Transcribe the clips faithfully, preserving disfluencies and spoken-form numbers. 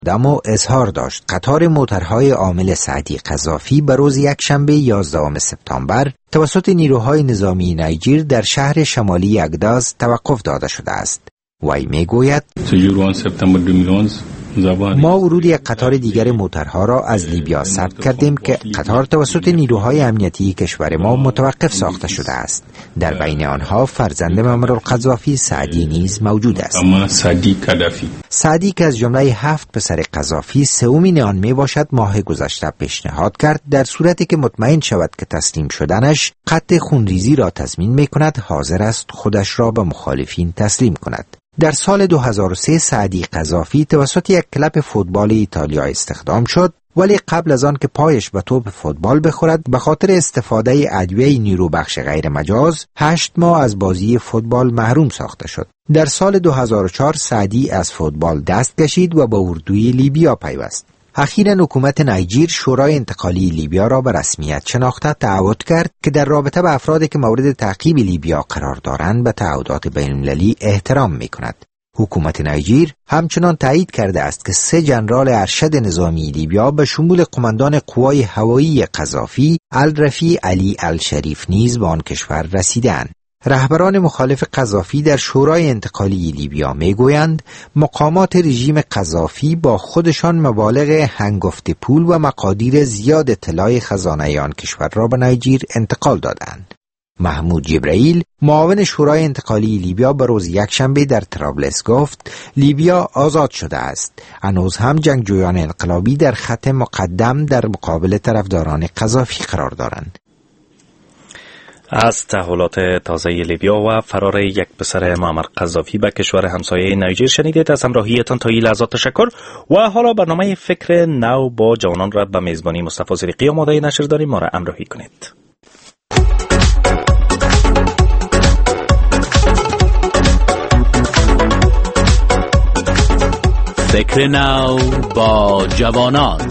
دمو اظهار داشت قطار موترهای عامل سعدی قذافی به روز یکشنبه یازدهم سپتامبر توسط نیروهای نظامی نیجر در شهر شمالی اگداز توقف داده شده است. وی میگوید ما ورود یک قطار دیگر موترها را از لیبیا ثبت کردیم که قطار توسط نیروهای امنیتی کشور ما متوقف ساخته شده است. در بین آنها فرزند معمر القذافی سعدی نیز موجود است. سعدی که از جمله هفت پسر قذافی سومین آن می باشد ماه گذشته پیشنهاد کرد در صورتی که مطمئن شود که تسلیم شدنش قطع خونریزی را تضمین می کند حاضر است خودش را به مخالفین تسلیم کند. در سال دو هزار و سه سعدی قذافی توسط یک کلب فوتبال ایتالیا استخدام شد، ولی قبل از آن که پایش به توپ فوتبال بخورد به خاطر استفاده ادویه نیروبخش غیر مجاز هشت ماه از بازی فوتبال محروم ساخته شد. در سال دو هزار و چهار سعدی از فوتبال دست کشید و به اردوی لیبیا پیوست. اخیراً حکومت نیجر شورای انتقالی لیبیا را به رسمیت شناخته تعهد کرد که در رابطه به افرادی که مورد تعقیب لیبیا قرار دارند به تعهدات بین‌المللی احترام می‌کند. حکومت نیجر همچنان تایید کرده است که سه ژنرال ارشد نظامی لیبیا به شمول قماندان قوای هوایی قذافی الرفیع علی الشریف نیز به آن کشور رسیدند. رهبران مخالف قذافی در شورای انتقالی لیبیا میگویند مقامات رژیم قذافی با خودشان مبالغ هنگفت پول و مقادیر زیاد طلای خزانه آن کشور را به نیجر انتقال دادند. محمود جبرائیل معاون شورای انتقالی لیبیا به روز یکشنبه در طرابلس گفت لیبیا آزاد شده است. هنوز هم جنگجویان انقلابی در خط مقدم در مقابل طرفداران قذافی قرار دارند. از تحولات تازه لیبیا و فرار یک پسر معمر قذافی به کشور همسایه نیجر شنیدید. از همراهیتان تا این لحظات تشکر و حالا برنامه فکر نو با جوانان را به میزبانی مصطفی صدیقی آماده نشر داریم. ما را همراهی کنید. فکر نو با جوانان.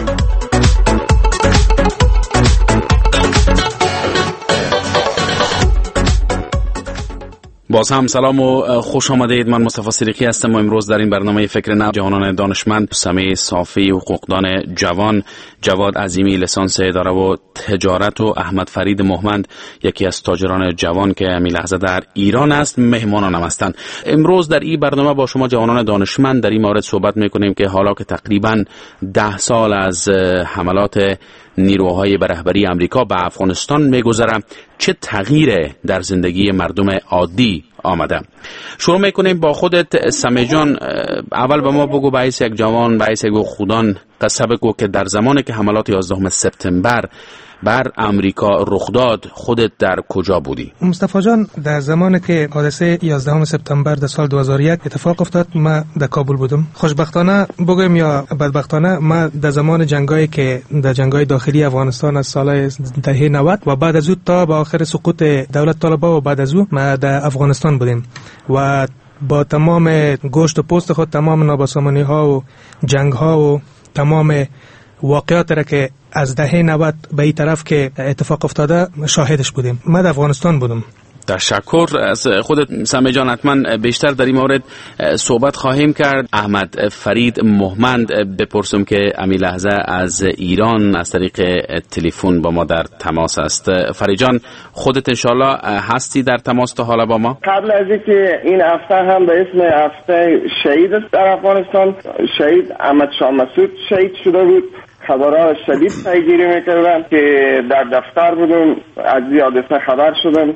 باز هم سلام و خوش آمدید. من مصطفی صدیقی هستم و امروز در این برنامه فکر نو جوانان دانشمند سمی صافی حقوقدان جوان، جواد عظیمی لیسانس اداره و تجارت و احمد فرید مهمند یکی از تاجران جوان که همین لحظه در ایران است مهمانانم هستند. امروز در این برنامه با شما جوانان دانشمند در این مورد صحبت میکنیم که حالا که تقریبا ده سال از حملات نیروهای به رهبری امریکا به افغانستان میگذره چه تغییر در زندگی مردم عادی آمده. شروع میکنیم با خودت سمی جان. اول به ما بگو به حیث یک جوان، به حیث یک خودان قصه بگو که در زمانی که حملات یازدهم سپتامبر بر امریکا رخ داد خودت در کجا بودی؟ مصطفی جان، در زمانی که حادثه یازدهم سپتامبر در سال دو هزار و یک اتفاق افتاد ما در کابل بودم. خوشبختانه بگم یا بدبختانه ما در زمان جنگایی که در جنگای داخلی افغانستان از سال دهه نود و بعد از اون تا به آخر سقوط دولت طالبان و بعد از اون ما در افغانستان بودیم و با تمام گوشت و پوست خود تمام نابسامانی ها و جنگ ها و تمام واقعات را که از دهه نود به این طرف که اتفاق افتاده شاهدش بودیم. من در افغانستان بودم. تشکر از خودت سمی جان. حتما بیشتر در این مورد صحبت خواهیم کرد. احمد فرید مهمند بپرسم که امی لحظه از ایران از طریق تلفن با ما در تماس است. فرید جان خودت انشالله هستی در تماس تا حالا با ما؟ قبل از اینکه این هفته هم به اسم هفته شهید است در افغانستان، شهید احمد شاه مسعود شهید شده بود. خبرها شدید پیگیری میکردن که در دفتر بودم از حادثه خبر شدم.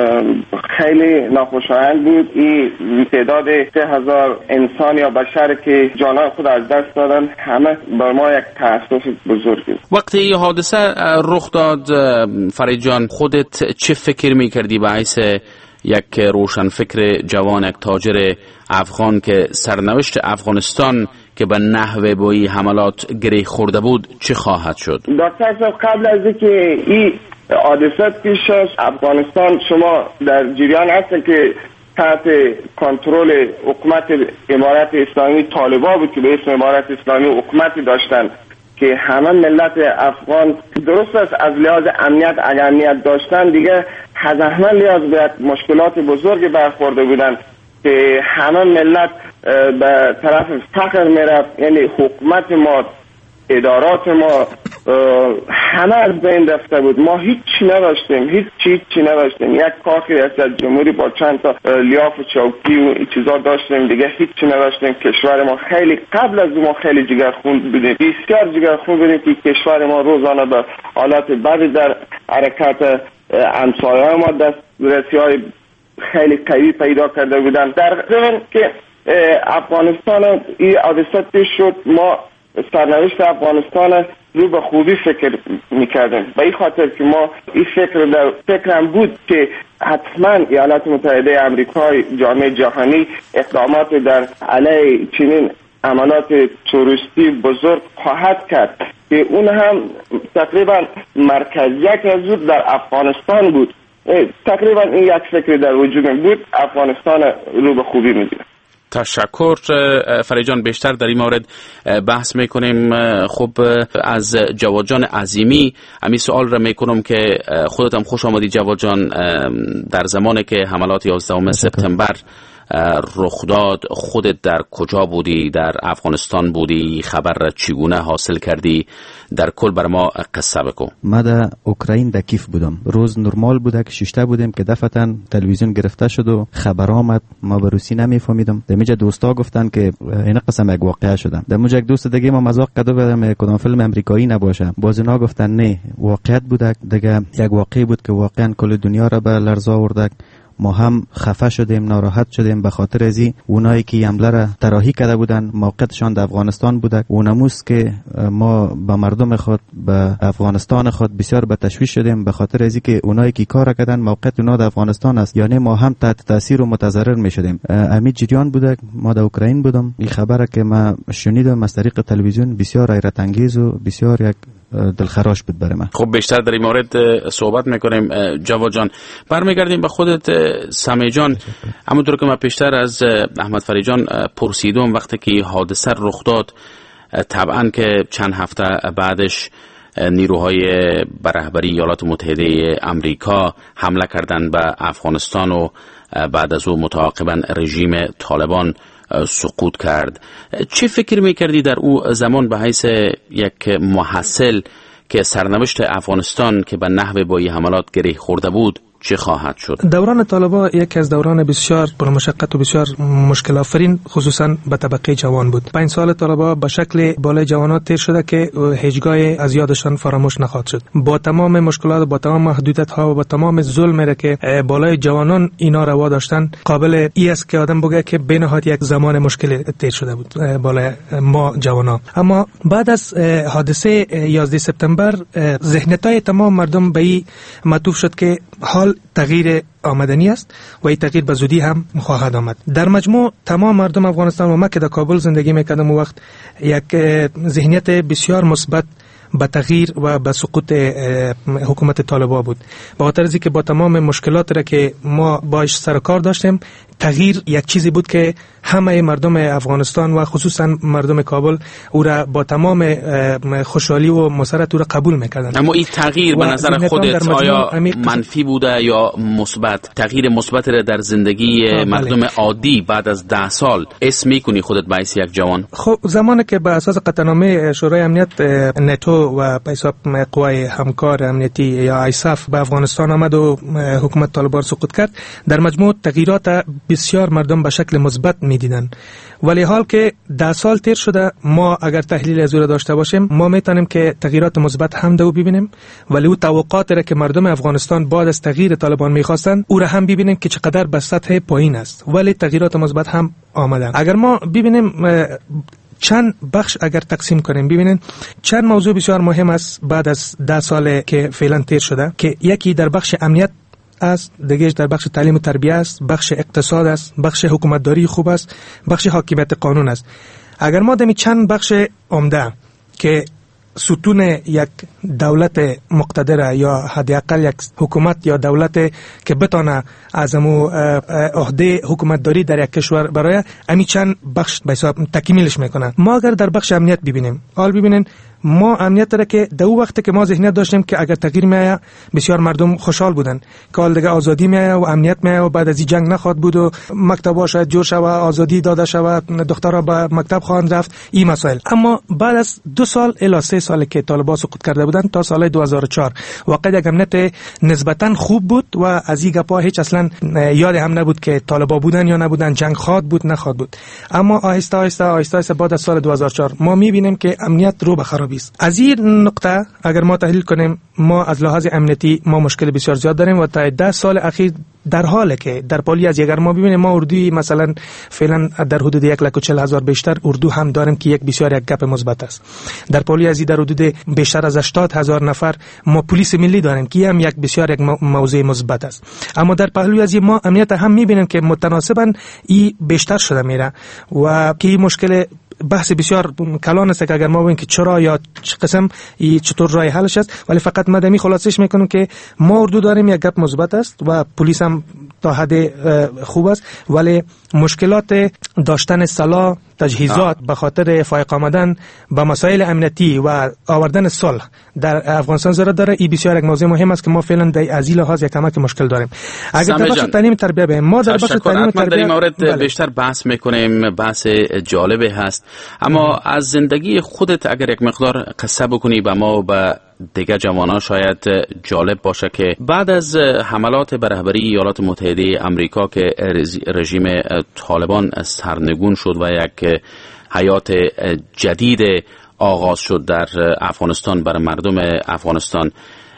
خیلی ناخوشایند بود. این تعداد سه هزار انسان یا بشر که جانهای خود از دست دادن همه بر ما یک تأسف بزرگ بود. وقتی این حادثه رخ داد فرید جان خودت چه فکر میکردی به حیث یک روشن فکر جوان، یک تاجر افغان که سرنوشت افغانستان که به نحوه با این حملات گره خورده بود چه خواهد شد؟ دکتر صاحب قبل از اینکه این حادثه پیش شد افغانستان شما در جریان هستن که تحت کنترل حکومت امارت اسلامی طالبان بود که به اسم امارت اسلامی حکومتی داشتن که همه ملت افغان درست است از لحاظ امنیت اگر امنیت داشتن دیگه از همه لحاظ باید مشکلات بزرگی برخورده بودن که همه ملت به طرف فقر میرفت. یعنی حکومت ما، ادارات ما همه از بین رفته بود. ما هیچ چی نداشتیم، هیچ چی چی نداشتیم. یک کاخ ریاست جمهوری با چند تا لیاف و چوکی و این چیزا داشتیم، دیگه هیچ چی نداشتیم. کشور ما خیلی قبل از ما خیلی جگرخون بودیم، بسیار جگرخون بودیم که کشور ما روزانه به حالات بدی در حرکت همسایه‌های ما دسترسی‌های خیلی قوی پیدا کرده بودن. در ضمن که افغانستان این حادثه پیش شد، ما سرنوشت افغانستان رو به خوبی فکر میکردیم. به این خاطر که ما این فکر در فکرم بود که حتما ایالات متحده آمریکای جامعه جهانی اقدامات در علیه چنین عملات تروریستی بزرگ خواهد کرد که اون هم تقریبا مرکزیت از اون در افغانستان بود. تقریبا این یک فکر در وجود بود. افغانستان رو به خوبی میدید. تشکر فرید جان. بیشتر در این مورد بحث میکنیم. خب از جواد جان عظیمی همین سوال را میکنم که خودت هم خوش آمدی جواد جان. در زمانی که حملات یازدهم سپتامبر رخ داد خودت در کجا بودی؟ در افغانستان بودی؟ خبر را چگونه حاصل کردی؟ در کل بر ما قصه بگو. ما در اوکراین در کیف بودم. روز نرمال بوده که ششته بودیم که دفعتاً تلویزیون گرفته شد و خبر آمد. ما به روسی نمیفهمیدم. دمیجا دوستا گفتن که این قسم یک واقعه شده. دمیجا یک دوست دیگه ما مزاق کرده بودم کدام فیلم امریکایی نباشه. باز اینا گفتن نه واقعیت بوده. دیگه یک واقعی بود که واقعا کل دنیا را به لرزه آورد. ما هم خفه شدیم، ناراحت شدیم به خاطر ازی اونایی که حمله را طراحی کرده بودن موقعشان در افغانستان بوده. اونموس که ما به مردم خود، به افغانستان خود بسیار به تشویش شدیم به خاطر ازی که اونایی که کار کردن موقع اونا در افغانستان است، یعنی ما هم تحت تاثیر و متضرر می شدیم. امید جریان بوده. ما در اوکراین بودم. این خبره که ما شنیدم از طریق تلویزیون بسیار حیرت انگیز و بسیار یک دلخراش بود برای من. خب بیشتر در این مورد صحبت میکنیم. جواد جان برمیگردیم به خودت. سمی جان، همونطور که من پیشتر از احمد فرید جان پرسیدم وقتی که حادثه رخ داد، طبعا که چند هفته بعدش نیروهای به رهبری ایالات متحده آمریکا حمله کردند به افغانستان و بعد از او متعاقبا رژیم طالبان سقوط کرد. چه فکر میکردی در او زمان به حیث یک محصل که سرنوشت افغانستان که به نحو با این حملات گره خورده بود چه خواهد شد؟ دوران طالبان یکی از دوران بسیار پرمشقت و بسیار مشکل آفرین خصوصا به طبقه جوان بود. پنج سال طالبان به شکل بالای جوانات تیر شده که هیچگاه از یادشان فراموش نخواهد شد. با تمام مشکلات، با تمام محدودیت ها و با تمام ظلمی را که بالای جوانان اینا روا داشتن، قابل ای است که آدم بگه که به نهایت یک زمان مشکل تیر شده بود بالای ما جوانان. اما بعد از حادثه یازده سپتامبر ذهنیت‌های تمام مردم به این معطوف شد که حال تغییر آمدنی است و این تغییر به زودی هم خواهد آمد. در مجموع تمام مردم افغانستان و ما که در کابل زندگی میکردم وقت یک ذهنیت بسیار مثبت به تغییر و به سقوط حکومت طالبان بود. به خاطر از اینکه با تمام مشکلات را که ما باش سر کار داشتیم، تغییر یک چیزی بود که همه مردم افغانستان و خصوصا مردم کابل او را با تمام خوشحالی و مسرت او را قبول میکردند. اما این تغییر به نظر خودت آیا منفی بوده یا مثبت؟ تغییر مثبت را در زندگی مردم عادی بعد از ده سال اسم میکنی خودت به حیث یک جوان؟ خب زمانی که به اساس قطعنامه شورای امنیت ناتو و به حساب قوای همکار امنیتی یا آیساف به افغانستان آمد و حکومت طالبان سقوط کرد، در مجموع تغییرات بسیار مردم به شکل مثبت می‌دیدن. ولی حال که ده سال تیر شده، ما اگر تحلیل از او را داشته باشیم، ما میتونیم که تغییرات مثبت هم دو ببینیم، ولی او توقعاتی را که مردم افغانستان بعد از تغییر طالبان می‌خواستند او را هم ببینیم که چقدر به سطح پایین است، ولی تغییرات مثبت هم آمدن. اگر ما ببینیم چند بخش اگر تقسیم کنیم، ببینین چند موضوع بسیار مهم است بعد از ده سال که فعلا تیر شده، که یکی در بخش امنیت است، دیگهش در بخش تعلیم و تربیت است، بخش اقتصاد است، بخش حکومتداری خوب است، بخش حاکمیت قانون است. اگر ما دمی چند بخش عمده که ستون یک دولت مقتدر یا حداقل یک حکومت یا دولت که بتونه از امو عهده حکومتداری در یک کشور برای امی چند بخش به حساب تکمیلش میکنن. ما اگر در بخش امنیت ببینیم، حال ببینین ما امنیت را که در وقت که ما ذهنیت داشتیم که اگر تغییر میآید بسیار مردم خوشحال بودن که حال دیگه آزادی میآید و امنیت میآید و بعد از این جنگ نخواد بود و مکتب‌ها شاید جور شود، آزادی داده شود، دخترها به مکتب خواهند رفت، این مسائل. اما بعد از دو سال الی سه سال که طالبان سقوط کرده بودند تا سال دو هزار و چهار واقعا یک امنیت نسبتا خوب بود و از این گپا هیچ اصلا یاد هم نبود که طالبان بودن یا نبودن، جنگ خواد بود نخواد بود. اما آهسته آهسته آهسته آهسته بعد از سال دو هزار و چهار ما می‌بینیم که امنیت رو به خرابی است. از این نقطه اگر ما تحلیل کنیم ما از لحاظ امنیتی ما مشکل بسیار زیاد داریم و تا ده سال اخیر در حالی که در پالی از اگر ما ببینیم ما اردوی مثلا فعلا در حدود یک لک و چهل هزار بیشتر اردو هم داریم که یک بسیار یک گپ مثبت است. در پالی از در حدود بیشتر از هشتاد هزار نفر ما پلیس ملی داریم که هم یک بسیار یک موضوع مثبت است. اما در پهلوی از ما امنیت هم میبینیم که متناسبا ای بیشتر شده میره و که این مشکل بحث بسیار کلان است که اگر ما ببینیم که چرا یا چه قسم ای چطور راه حلش است، ولی فقط مدمی خلاصش میکنم که ما اردو داریم یک گپ مثبت است و پلیس هم تا حد خوب است، ولی مشکلات داشتن سلاح تجهیزات به خاطر فائق آمدن به مسائل امنیتی و آوردن صلح در افغانستان زیاد داره. این بسیار یک موضوع مهم است که ما فعلا در از این لحاظ یک کمک مشکل داریم. اگر در بخش تعلیم تربیت به ما در بخش تعلیم تربیت در این مورد بله. بیشتر بحث میکنیم، بحث جالبی هست، اما ام. از زندگی خودت اگر یک مقدار قصه بکنی به ما و به دیگه جوانان شاید جالب باشه که بعد از حملات به رهبری ایالات متحده آمریکا که رژیم طالبان سرنگون شد و یک حیات جدید آغاز شد در افغانستان برای مردم افغانستان،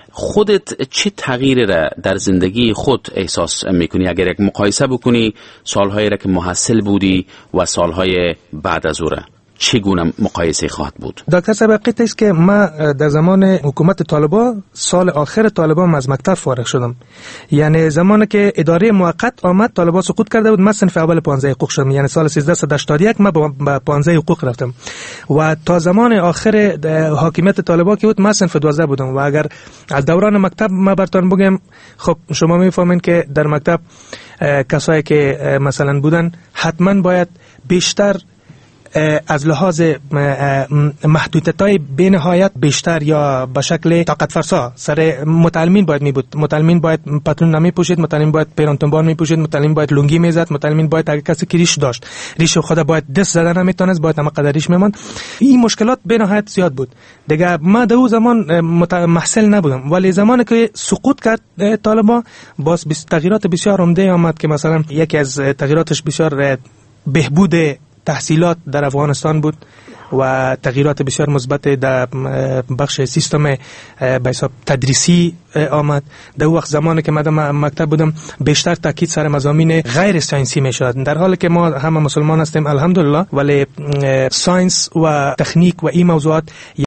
خودت چه تغییری را در زندگی خود احساس میکنی اگر یک مقایسه بکنی سالهایی را که محصل بودی و سالهای بعد از او را؟ چگونه مقایسه خواهد بود؟ دکتر سبقیت است که ما در زمان حکومت طالبان سال آخر طالبان از مکتب فارغ شدم، یعنی زمانی که اداره موقت آمد طالبان سقوط کرده بود، من صنف اول پانزده حقوق شدم، یعنی سال سیزده هشتاد و یک ما به پانزده حقوق رفتم و تا زمان آخر حاکمیت طالبان که بود ما صنف دوازده بودم. و اگر از دوران مکتب ما براتون بگم، خب شما میفهمین که در مکتب کسایی که مثلا بودن حتما باید بیشتر از لحاظ محدودیت‌های بی‌نهایت بیشتر یا به شکل طاقت فرسا سر متعلمین باید می بود. متعلمین باید پتلون نمی پوشید، متعلمین باید پیرانتنبار می پوشید، متعلمین باید لنگی میزد، متعلمین باید اگر کسی که ریش داشت ریش خود باید دست زدن نمیتونست، باید هم قدریش میموند. این مشکلات بی‌نهایت زیاد بود دیگه. ما در اون زمان محصل نبودم، ولی زمانی که سقوط کرد طالبان باز تغییرات بسیار عمده آمد که مثلا یکی از تغییراتش بسیار بهبود تحصیلات در افغانستان بود و تغییرات بسیار مثبت در بخش سیستم به حساب تدریسی آمد. در وقت زمانی که من مکتب بودم بیشتر تاکید سر مضامین غیر ساینسی میشد، در حالی که ما همه مسلمان هستیم الحمدلله، ولی ساینس و تکنیک و این موضوعات